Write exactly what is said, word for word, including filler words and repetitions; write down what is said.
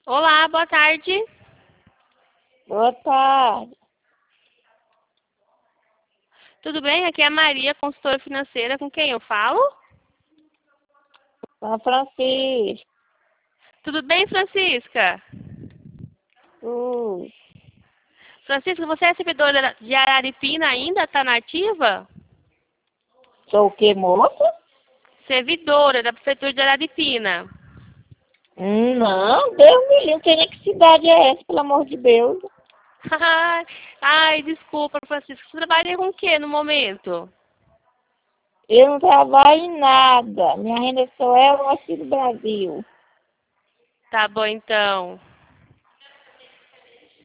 Olá, boa tarde. Boa tarde. Tudo bem? Aqui é a Maria, consultora financeira. Com quem eu falo? São Francisco. Tudo bem, Francisca? Uh, Francisca, você é servidora de Araripina ainda? Está na ativa? Sou o que, moça? Servidora da Prefeitura de Araripina. Hum, Não, Deus me livre. Quem é que cidade é essa, pelo amor de Deus? Ai, desculpa, Francisca. Você trabalha com o que no momento? Eu não trabalho em nada. Minha renda só é o Auxílio Brasil. Tá bom, então.